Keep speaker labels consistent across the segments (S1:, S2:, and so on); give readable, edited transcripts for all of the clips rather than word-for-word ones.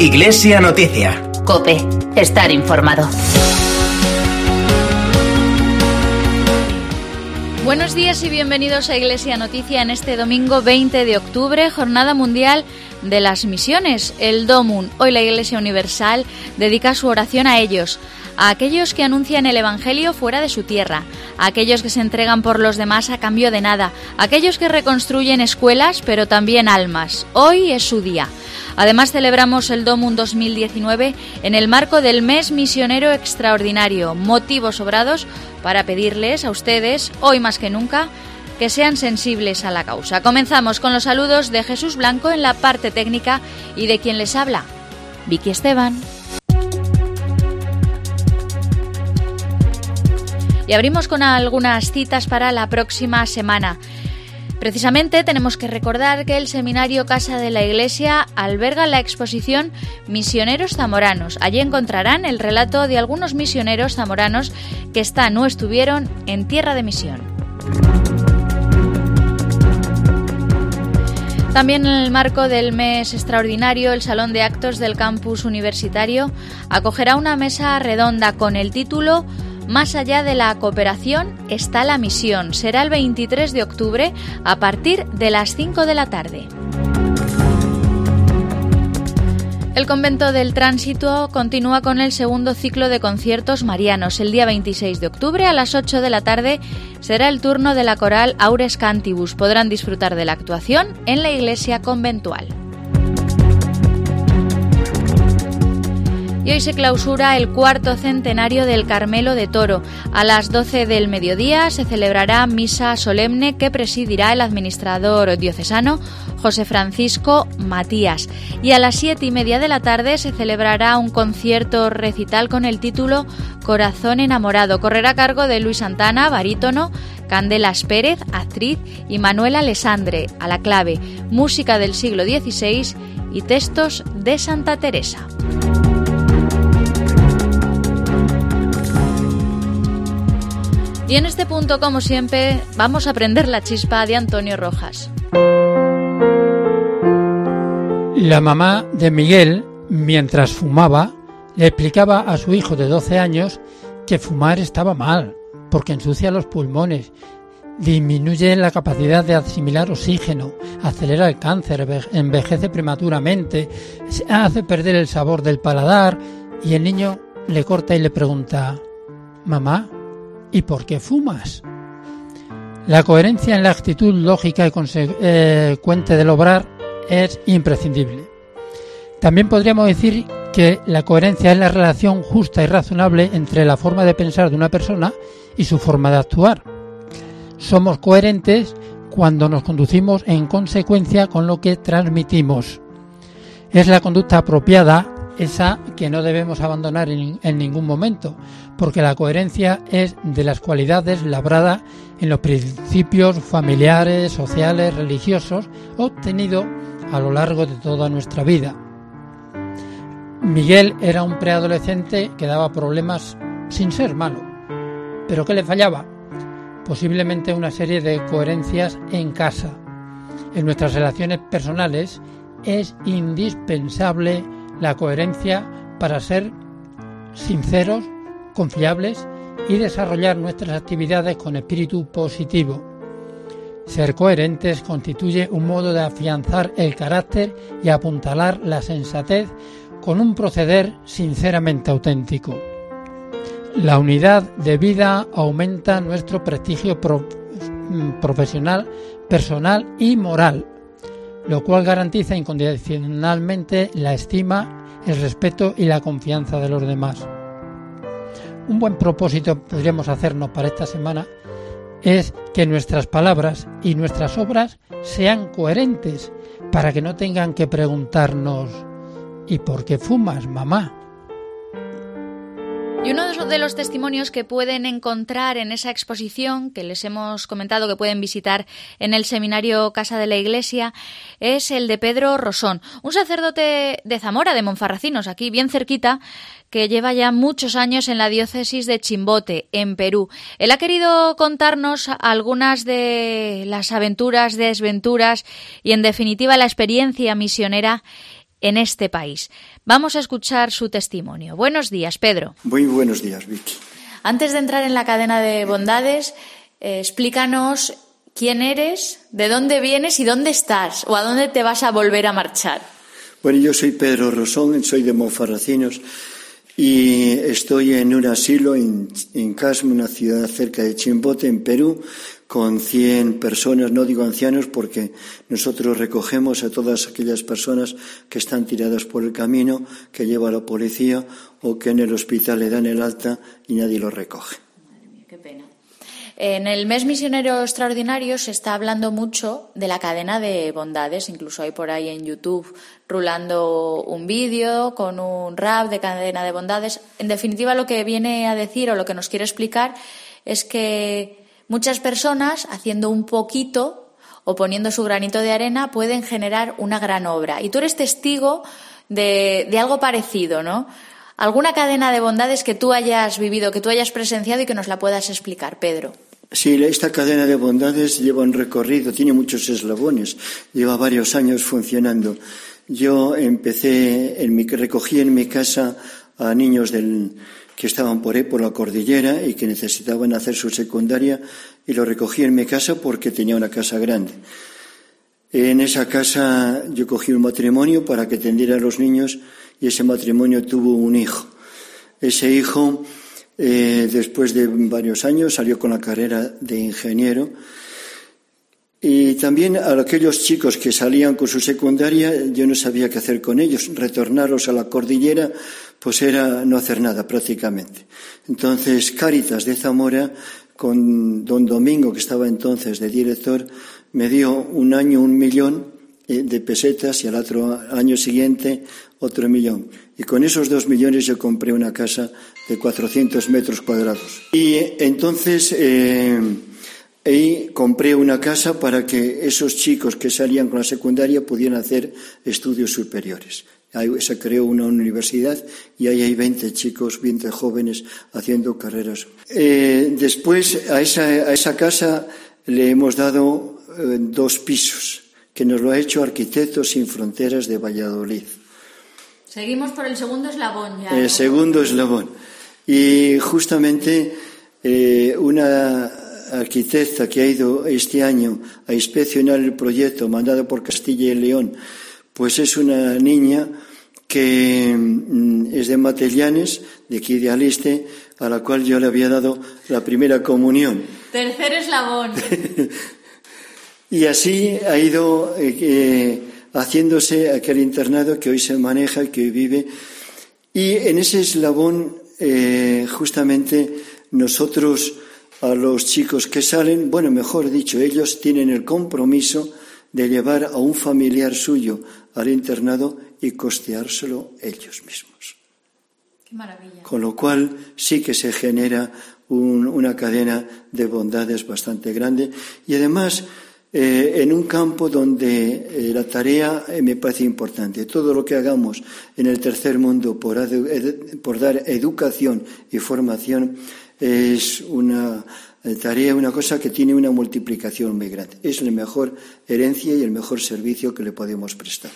S1: Iglesia Noticia.
S2: COPE. Estar informado.
S3: Buenos días y bienvenidos a Iglesia Noticia en este domingo 20 de octubre, Jornada Mundial de las Misiones, el DOMUN. Hoy la Iglesia Universal dedica su oración a ellos, a aquellos que anuncian el Evangelio fuera de su tierra, a aquellos que se entregan por los demás a cambio de nada, a aquellos que reconstruyen escuelas pero también almas. Hoy es su día. Además celebramos el DOMUN 2019 en el marco del Mes Misionero Extraordinario, motivos sobrados para pedirles a ustedes, hoy más que nunca, que sean sensibles a la causa. Comenzamos con los saludos de Jesús Blanco en la parte técnica y de quien les habla, Vicky Esteban. Y abrimos con algunas citas para la próxima semana. Precisamente tenemos que recordar que el Seminario Casa de la Iglesia alberga la exposición Misioneros Zamoranos. Allí encontrarán el relato de algunos misioneros zamoranos que están o estuvieron en tierra de misión. También en el marco del mes extraordinario, el Salón de Actos del Campus Universitario acogerá una mesa redonda con el título Más allá de la cooperación está la misión. Será el 23 de octubre a partir de las 5 de la tarde. El Convento del Tránsito continúa con el segundo ciclo de conciertos marianos. El día 26 de octubre a las 8 de la tarde será el turno de la coral Aures Cantibus. Podrán disfrutar de la actuación en la iglesia conventual. Y hoy se clausura el cuarto centenario del Carmelo de Toro. A las 12 del mediodía se celebrará misa solemne que presidirá el administrador diocesano José Francisco Matías. Y a las 7:30 de la tarde se celebrará un concierto recital con el título Corazón enamorado. Correrá a cargo de Luis Santana, barítono, Candelas Pérez, actriz, y Manuel Alessandre, a la clave, música del siglo XVI y textos de Santa Teresa. Y en este punto, como siempre, vamos a prender la chispa de Antonio Rojas.
S4: La mamá de Miguel, mientras fumaba, le explicaba a su hijo de 12 años que fumar estaba mal, porque ensucia los pulmones, disminuye la capacidad de asimilar oxígeno, acelera el cáncer, envejece prematuramente, hace perder el sabor del paladar, y el niño le corta y le pregunta: «Mamá, ¿y por qué fumas?». La coherencia en la actitud lógica y consecuente del obrar es imprescindible. También podríamos decir que la coherencia es la relación justa y razonable entre la forma de pensar de una persona y su forma de actuar. Somos coherentes cuando nos conducimos en consecuencia con lo que transmitimos. Es la conducta apropiada esa que no debemos abandonar en ningún momento, porque la coherencia es de las cualidades labradas en los principios familiares, sociales, religiosos, obtenidos a lo largo de toda nuestra vida. Miguel era un preadolescente que daba problemas sin ser malo. ¿Pero qué le fallaba? Posiblemente una serie de coherencias en casa. En nuestras relaciones personales es indispensable la coherencia para ser sinceros, confiables y desarrollar nuestras actividades con espíritu positivo. Ser coherentes constituye un modo de afianzar el carácter y apuntalar la sensatez con un proceder sinceramente auténtico. La unidad de vida aumenta nuestro prestigio profesional, personal y moral, lo cual garantiza incondicionalmente la estima, el respeto y la confianza de los demás. Un buen propósito podríamos hacernos para esta semana es que nuestras palabras y nuestras obras sean coherentes, para que no tengan que preguntarnos: ¿y por qué fumas, mamá?
S3: Y uno de los testimonios que pueden encontrar en esa exposición que les hemos comentado que pueden visitar en el Seminario Casa de la Iglesia es el de Pedro Rosón, un sacerdote de Zamora, de Monfarracinos, aquí bien cerquita, que lleva ya muchos años en la diócesis de Chimbote, en Perú. Él ha querido contarnos algunas de las aventuras, desventuras y, en definitiva, la experiencia misionera en este país. Vamos a escuchar su testimonio. Buenos días, Pedro.
S1: Muy buenos días, Vicky.
S3: Antes de entrar en la cadena de bondades, explícanos quién eres, de dónde vienes y dónde estás, o a dónde te vas a volver a marchar.
S1: Bueno, yo soy Pedro Rosón, soy de Monfarracinos y estoy en un asilo en Casma, una ciudad cerca de Chimbote, en Perú, con 100 personas, no digo ancianos porque nosotros recogemos a todas aquellas personas que están tiradas por el camino, que lleva la policía o que en el hospital le dan el alta y nadie lo recoge.
S3: Madre mía, qué pena. En el mes misionero extraordinario se está hablando mucho de la cadena de bondades, incluso hay por ahí en YouTube rulando un vídeo con un rap de cadena de bondades. En definitiva, lo que viene a decir o lo que nos quiere explicar es que muchas personas, haciendo un poquito o poniendo su granito de arena, pueden generar una gran obra. Y tú eres testigo de algo parecido, ¿no? ¿Alguna cadena de bondades que tú hayas vivido, que tú hayas presenciado y que nos la puedas explicar, Pedro?
S1: Sí, esta cadena de bondades lleva un recorrido, tiene muchos eslabones, lleva varios años funcionando. Yo recogí en mi casa a niños que estaban por ahí por la cordillera y que necesitaban hacer su secundaria y lo recogí en mi casa porque tenía una casa grande. En esa casa yo cogí un matrimonio para que atendiera a los niños y ese matrimonio tuvo un hijo. Ese hijo, después de varios años, salió con la carrera de ingeniero. Y también a aquellos chicos que salían con su secundaria, yo no sabía qué hacer con ellos. Retornarlos a la cordillera, pues era no hacer nada prácticamente. Entonces, Cáritas de Zamora, con don Domingo, que estaba entonces de director, me dio un año 1 millón de pesetas y al otro año siguiente otro 1 millón. Y con esos 2 millones yo compré una casa de 400 metros cuadrados. Y entonces ahí compré una casa para que esos chicos que salían con la secundaria pudieran hacer estudios superiores. Ahí se creó una universidad y ahí hay 20 chicos, 20 jóvenes haciendo carreras. Después a esa casa le hemos dado 2 pisos, que nos lo ha hecho Arquitectos Sin Fronteras de Valladolid.
S3: Seguimos por el segundo eslabón ya.
S1: El segundo eslabón. Y justamente una arquitecta que ha ido este año a inspeccionar el proyecto mandado por Castilla y León, pues es una niña que es de Matellanes, de aquí de Aliste, a la cual yo le había dado la primera comunión.
S3: Tercer eslabón.
S1: Y así ha ido haciéndose aquel internado que hoy se maneja, que hoy vive. Y en ese eslabón, justamente, nosotros a los chicos que salen, bueno, mejor dicho, ellos tienen el compromiso de llevar a un familiar suyo al internado y costeárselo ellos mismos.
S3: Qué maravilla.
S1: Con lo cual sí que se genera una cadena de bondades bastante grande y además en un campo donde la tarea me parece importante. Todo lo que hagamos en el tercer mundo por dar educación y formación es una tarea, una cosa que tiene una multiplicación muy grande. Es la mejor herencia y el mejor servicio que le podemos prestar.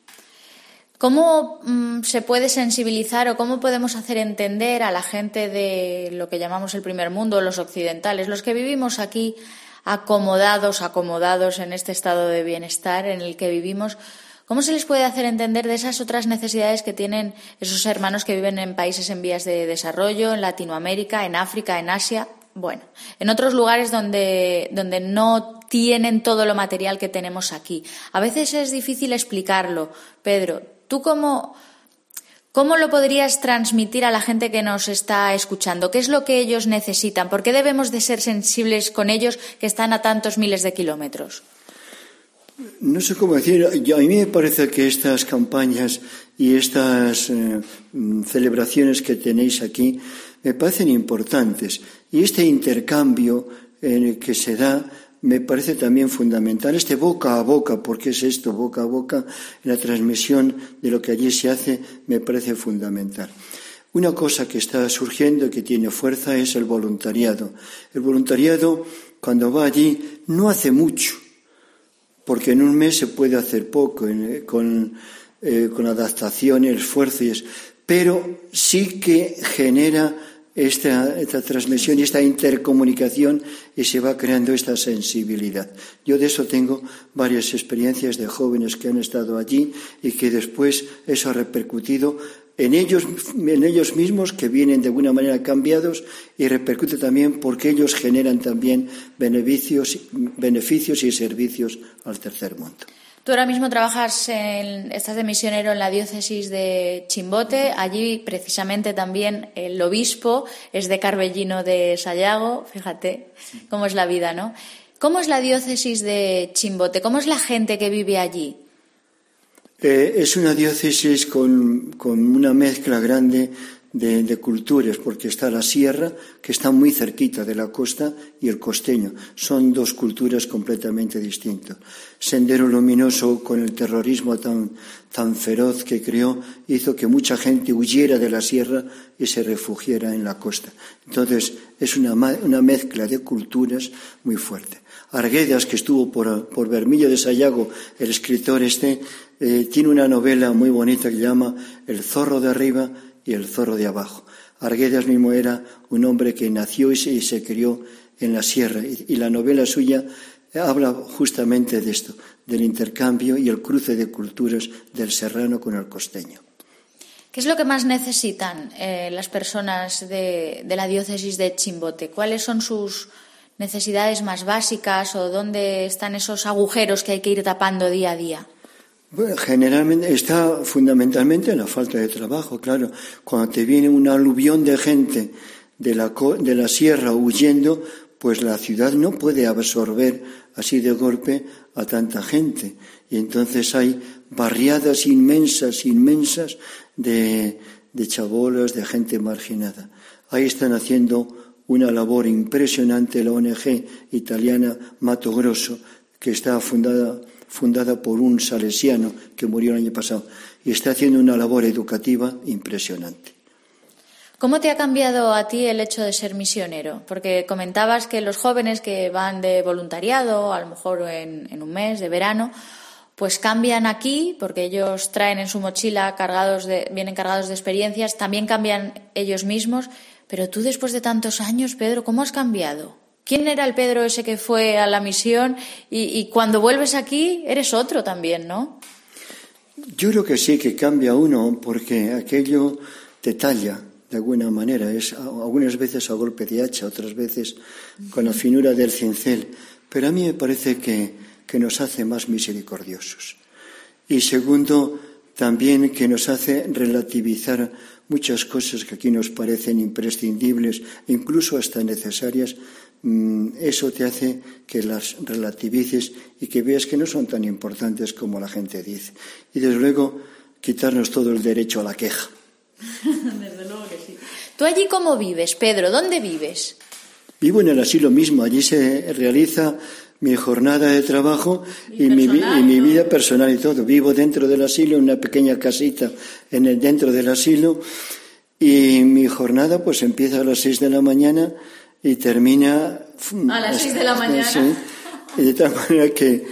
S3: ¿Cómo se puede sensibilizar o cómo podemos hacer entender a la gente de lo que llamamos el primer mundo, los occidentales, los que vivimos aquí acomodados en este estado de bienestar en el que vivimos? ¿Cómo se les puede hacer entender de esas otras necesidades que tienen esos hermanos que viven en países en vías de desarrollo, en Latinoamérica, en África, en Asia? Bueno, en otros lugares donde no tienen todo lo material que tenemos aquí. A veces es difícil explicarlo. Pedro, ¿tú cómo lo podrías transmitir a la gente que nos está escuchando? ¿Qué es lo que ellos necesitan? ¿Por qué debemos de ser sensibles con ellos que están a tantos miles de kilómetros?
S1: No sé cómo decir. A mí me parece que estas campañas y estas celebraciones que tenéis aquí me parecen importantes. Y este intercambio que se da me parece también fundamental. Este boca a boca, porque es esto, boca a boca, en la transmisión de lo que allí se hace, me parece fundamental. Una cosa que está surgiendo y que tiene fuerza es el voluntariado. El voluntariado, cuando va allí, no hace mucho, porque en un mes se puede hacer poco. Con con adaptación, esfuerzo, pero sí que genera esta transmisión y esta intercomunicación y se va creando esta sensibilidad. Yo de eso tengo varias experiencias de jóvenes que han estado allí y que después eso ha repercutido en ellos mismos, que vienen de alguna manera cambiados, y repercute también porque ellos generan también beneficios y servicios al tercer mundo.
S3: Tú ahora mismo estás de misionero en la diócesis de Chimbote. Allí precisamente también el obispo es de Carbellino de Sayago. Fíjate cómo es la vida, ¿no? ¿Cómo es la diócesis de Chimbote? ¿Cómo es la gente que vive allí?
S1: Es una diócesis con una mezcla grande de culturas, porque está la sierra, que está muy cerquita de la costa, y el costeño. Son dos culturas completamente distintas. Sendero Luminoso, con el terrorismo tan feroz que creó, hizo que mucha gente huyera de la sierra y se refugiara en la costa. Entonces, es una mezcla de culturas muy fuerte. Arguedas, que estuvo por Bermillo de Sayago, el escritor tiene una novela muy bonita que llama El zorro de arriba y el zorro de abajo. Arguedas mismo era un hombre que nació y se crió en la sierra, y la novela suya habla justamente de esto, del intercambio y el cruce de culturas del serrano con el costeño.
S3: ¿Qué es lo que más necesitan las personas de la diócesis de Chimbote? ¿Cuáles son sus necesidades más básicas o dónde están esos agujeros que hay que ir tapando día a día?
S1: Bueno, generalmente está fundamentalmente en la falta de trabajo, claro. Cuando te viene un aluvión de gente de la sierra huyendo, pues la ciudad no puede absorber así de golpe a tanta gente. Y entonces hay barriadas inmensas de chabolas, de gente marginada. Ahí están haciendo una labor impresionante la ONG italiana Mato Grosso, que está fundada por un salesiano que murió el año pasado, y está haciendo una labor educativa impresionante.
S3: ¿Cómo te ha cambiado a ti el hecho de ser misionero? Porque comentabas que los jóvenes que van de voluntariado, a lo mejor en un mes de verano, pues cambian aquí, porque ellos traen en su mochila vienen cargados de experiencias, también cambian ellos mismos. Pero tú, después de tantos años, Pedro, ¿cómo has cambiado? ¿Quién era el Pedro ese que fue a la misión? Y cuando vuelves aquí, eres otro también, ¿no?
S1: Yo creo que sí, que cambia uno, porque aquello te talla de alguna manera. Es algunas veces a golpe de hacha, otras veces con la finura del cincel. Pero a mí me parece que nos hace más misericordiosos. Y segundo, también que nos hace relativizar muchas cosas que aquí nos parecen imprescindibles, incluso hasta necesarias. Eso te hace que las relativices y que veas que no son tan importantes como la gente dice. Y desde luego, quitarnos todo el derecho a la queja.
S3: Desde luego que sí. ¿Tú allí cómo vives, Pedro? ¿Dónde vives?
S1: Vivo en el asilo mismo. Allí se realiza mi jornada de trabajo y mi vida personal y todo. Vivo dentro del asilo, en una pequeña casita dentro del asilo, y mi jornada pues empieza a las 6 de la mañana y termina
S3: a las 6 de la mañana.
S1: Sí, de tal manera que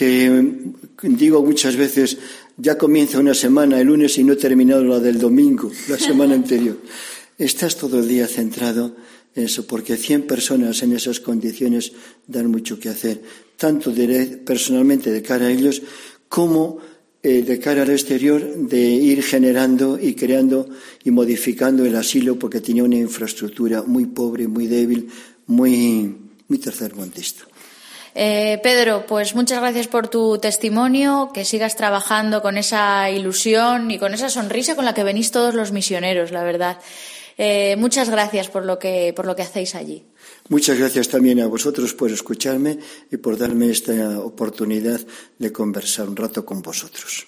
S1: digo muchas veces, ya comienza una semana el lunes y no he terminado la del domingo, la semana anterior. Estás todo el día centrado en eso, porque 100 personas en esas condiciones dan mucho que hacer, tanto personalmente de cara a ellos como de cara al exterior, de ir generando y creando y modificando el asilo, porque tenía una infraestructura muy pobre, muy débil, muy tercermundista.
S3: Pedro, pues muchas gracias por tu testimonio, que sigas trabajando con esa ilusión y con esa sonrisa con la que venís todos los misioneros, la verdad. Muchas gracias por lo que hacéis allí.
S1: Muchas gracias también a vosotros por escucharme y por darme esta oportunidad de conversar un rato con vosotros.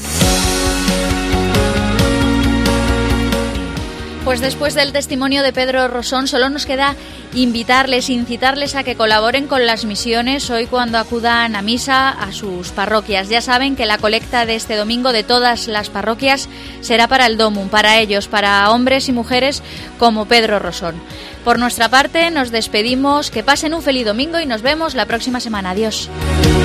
S3: Pues después del testimonio de Pedro Rosón, solo nos queda incitarles a que colaboren con las misiones hoy cuando acudan a misa a sus parroquias. Ya saben que la colecta de este domingo de todas las parroquias será para el Domum, para ellos, para hombres y mujeres como Pedro Rosón. Por nuestra parte, nos despedimos, que pasen un feliz domingo y nos vemos la próxima semana. Adiós.